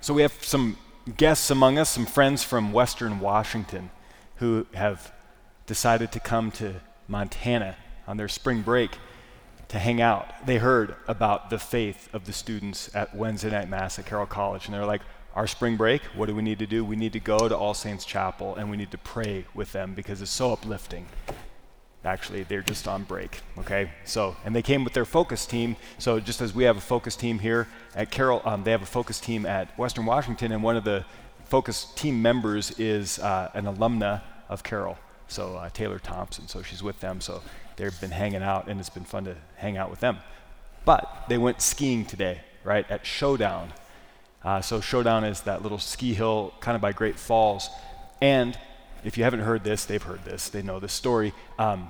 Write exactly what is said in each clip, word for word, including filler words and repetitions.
So we have some guests among us, some friends from Western Washington who have decided to come to Montana on their spring break to hang out. They heard about the faith of the students at Wednesday night mass at Carroll College, and they're like, our spring break, what do we need to do? We need to go to All Saints Chapel and we need to pray with them because it's so uplifting. Actually, they're just on break, okay? So, and they came with their focus team. So just as we have a focus team here at Carroll, um, they have a focus team at Western Washington, and one of the focus team members is uh, an alumna of Carroll, so uh, Taylor Thompson. So she's with them, so they've been hanging out, and it's been fun to hang out with them. But they went skiing today, right, at Showdown. Uh, so Showdown is that little ski hill kind of by Great Falls, and if you haven't heard this, they've heard this, they know this story. Um,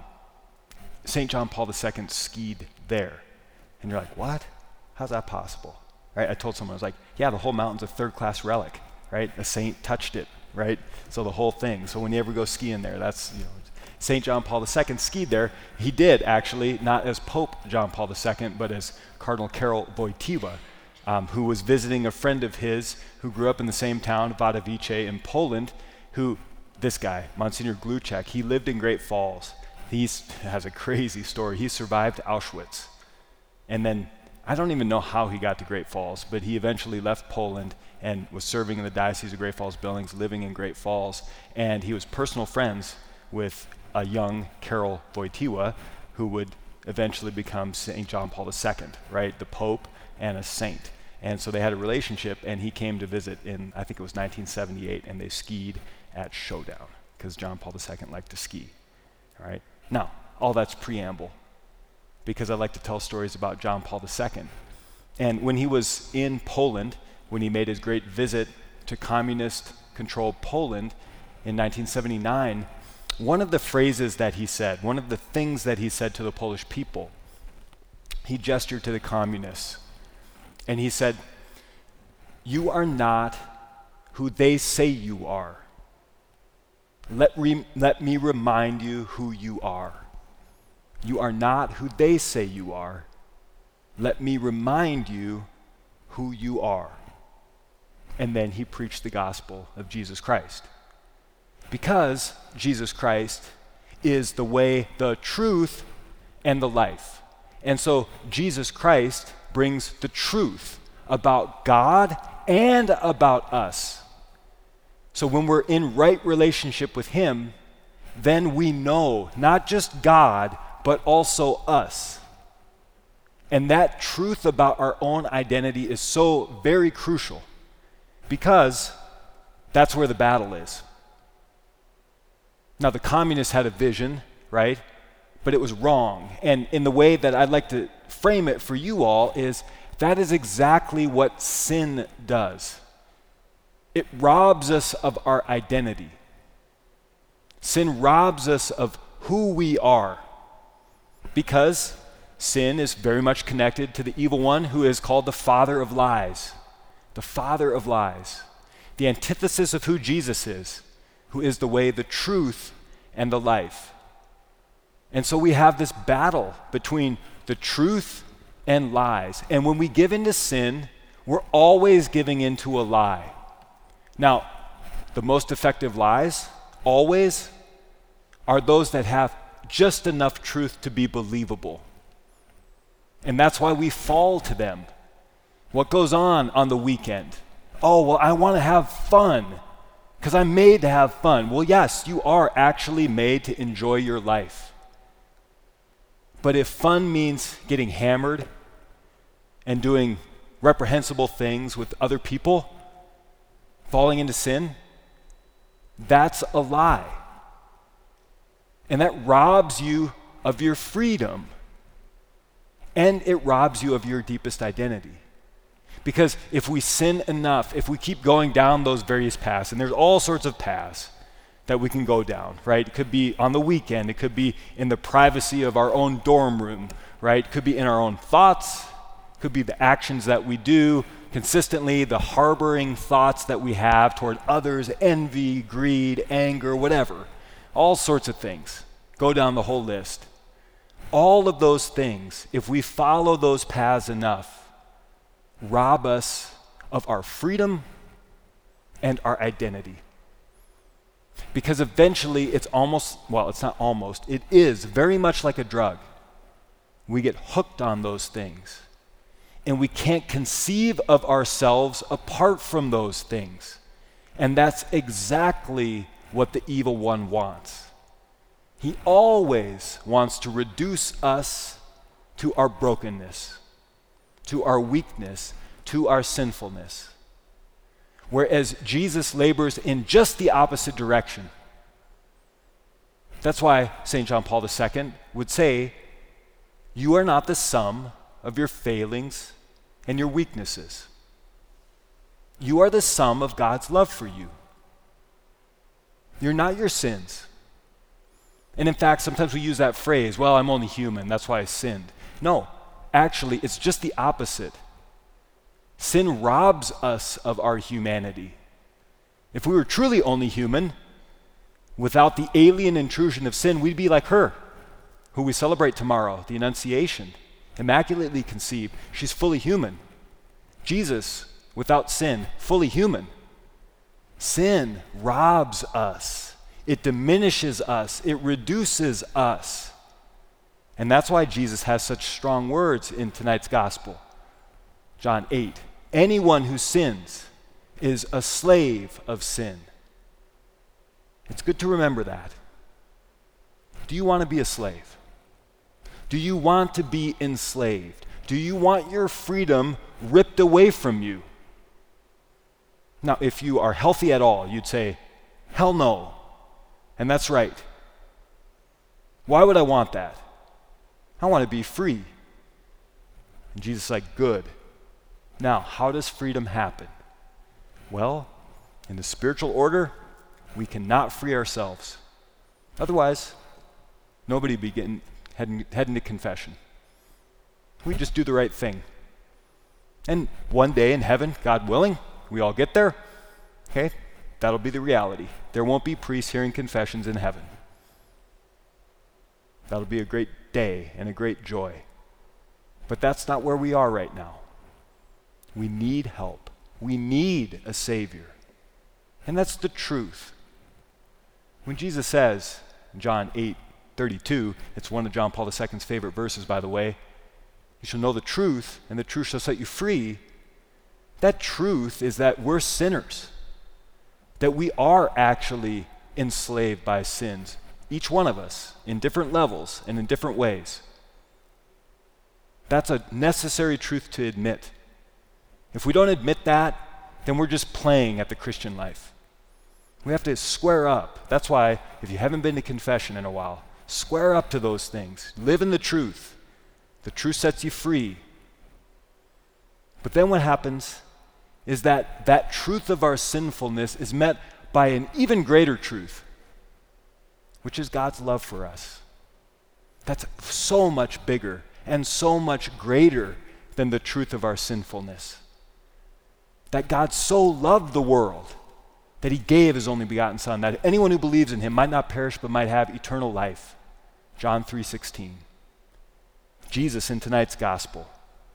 Saint John Paul the Second skied there. And you're like, what? How's that possible? Right? I told someone, I was like, yeah, the whole mountain's a third-class relic, right? A saint touched it, right? So the whole thing. So when you ever go skiing there, that's, you know, Saint John Paul the Second skied there. He did, actually, not as Pope John Paul the Second, but as Cardinal Karol Wojtyła, um, who was visiting a friend of his who grew up in the same town, Wadowice, in Poland, who this guy, Monsignor Gluczek, he lived in Great Falls. He has a crazy story. He survived Auschwitz. And then, I don't even know how he got to Great Falls, but he eventually left Poland and was serving in the Diocese of Great Falls, Billings, living in Great Falls. And he was personal friends with a young Karol Wojtyła, who would eventually become Saint John Paul the Second, right? The Pope and a saint. And so they had a relationship, and he came to visit in, I think it was nineteen seventy-eight, and they skied at Showdown, because John Paul the Second liked to ski, all right? Now, all that's preamble, because I like to tell stories about John Paul the Second. And when he was in Poland, when he made his great visit to communist-controlled Poland in nineteen seventy-nine, one of the phrases that he said, one of the things that he said to the Polish people, he gestured to the communists, and he said, "You are not who they say you are. Let, re- let me remind you who you are. You are not who they say you are. Let me remind you who you are." And then he preached the gospel of Jesus Christ. Because Jesus Christ is the way, the truth, and the life. And so Jesus Christ brings the truth about God and about us. So when we're in right relationship with him, then we know not just God, but also us. And that truth about our own identity is so very crucial, because that's where the battle is. Now, the communists had a vision, right? But it was wrong. And in the way that I'd like to frame it for you all is that is exactly what sin does. It robs us of our identity. Sin robs us of who we are, because sin is very much connected to the evil one who is called the father of lies. The father of lies. The antithesis of who Jesus is, who is the way, the truth, and the life. And so we have this battle between the truth and lies. And when we give into sin, we're always giving into a lie. Now, the most effective lies, always, are those that have just enough truth to be believable. And that's why we fall to them. What goes on on the weekend? Oh, well, I want to have fun because I'm made to have fun. Well, yes, you are actually made to enjoy your life. But if fun means getting hammered and doing reprehensible things with other people, falling into sin, that's a lie. And that robs you of your freedom. And it robs you of your deepest identity. Because if we sin enough, if we keep going down those various paths, and there's all sorts of paths that we can go down, right? It could be on the weekend, it could be in the privacy of our own dorm room, right? It could be in our own thoughts, it could be the actions that we do consistently, the harboring thoughts that we have toward others, envy, greed, anger, whatever. All sorts of things. Go down the whole list. All of those things, if we follow those paths enough, rob us of our freedom and our identity. Because eventually it's almost, well, it's not almost, it is very much like a drug. We get hooked on those things. And we can't conceive of ourselves apart from those things. And that's exactly what the evil one wants. He always wants to reduce us to our brokenness, to our weakness, to our sinfulness. Whereas Jesus labors in just the opposite direction. That's why Saint John Paul the Second would say, you are not the sum of your failings and your weaknesses. You are the sum of God's love for you. You're not your sins. And in fact, sometimes we use that phrase, well, I'm only human, that's why I sinned. No, actually, it's just the opposite. Sin robs us of our humanity. If we were truly only human, without the alien intrusion of sin, we'd be like her, who we celebrate tomorrow, the Annunciation, immaculately conceived. She's fully human. Jesus, without sin, fully human. Sin robs us. It diminishes us. It reduces us. And that's why Jesus has such strong words in tonight's gospel. John eight, anyone who sins is a slave of sin. It's good to remember that. Do you want to be a slave? Do you want to be enslaved? Do you want your freedom ripped away from you? Now, if you are healthy at all, you'd say, hell no. And that's right. Why would I want that? I want to be free. And Jesus is like, good. Now, how does freedom happen? Well, in the spiritual order, we cannot free ourselves. Otherwise, nobody would be getting, heading, heading to confession. We just do the right thing. And one day in heaven, God willing, we all get there, okay? That'll be the reality. There won't be priests hearing confessions in heaven. That'll be a great day and a great joy. But that's not where we are right now. We need help. We need a Savior. And that's the truth. When Jesus says in John eight thirty-two, it's one of John Paul the Second's favorite verses, by the way, you shall know the truth, and the truth shall set you free. That truth is that we're sinners, that we are actually enslaved by sins, each one of us, in different levels and in different ways. That's a necessary truth to admit. If we don't admit that, then we're just playing at the Christian life. We have to square up. That's why, if you haven't been to confession in a while, square up to those things. Live in the truth. The truth sets you free. But then what happens is that that truth of our sinfulness is met by an even greater truth, which is God's love for us. That's so much bigger and so much greater than the truth of our sinfulness. That God so loved the world that he gave his only begotten Son, that anyone who believes in him might not perish but might have eternal life. John three sixteen. Jesus in tonight's gospel.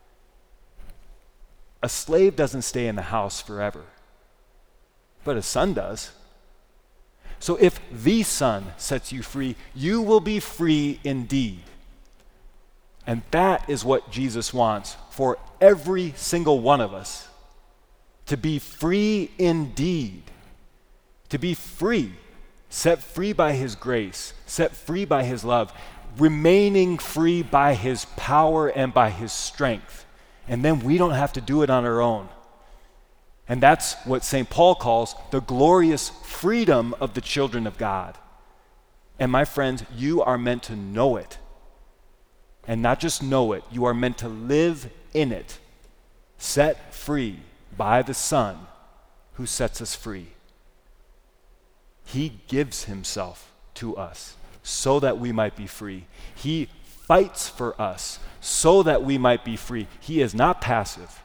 A slave doesn't stay in the house forever, but a son does. So if the Son sets you free, you will be free indeed. And that is what Jesus wants for every single one of us. To be free indeed. To be free, set free by his grace, set free by his love, remaining free by his power and by his strength. And then we don't have to do it on our own. And that's what Saint Paul calls the glorious freedom of the children of God. And my friends, you are meant to know it. And not just know it, you are meant to live in it, set free by the Son who sets us free. He gives himself to us so that we might be free. He fights for us so that we might be free. He is not passive.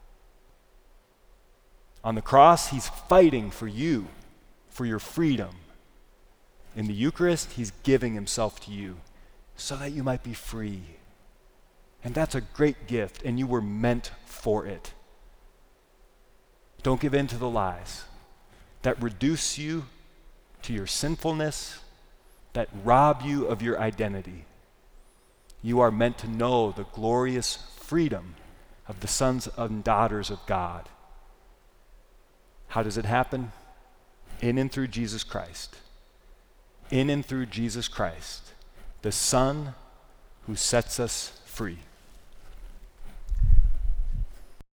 On the cross, he's fighting for you, for your freedom. In the Eucharist, he's giving himself to you so that you might be free. And that's a great gift, and you were meant for it. Don't give in to the lies. that reduce you to your sinfulness, that rob you of your identity. You are meant to know the glorious freedom of the sons and daughters of God. How does it happen? In and through Jesus Christ. In and through Jesus Christ, the Son who sets us free.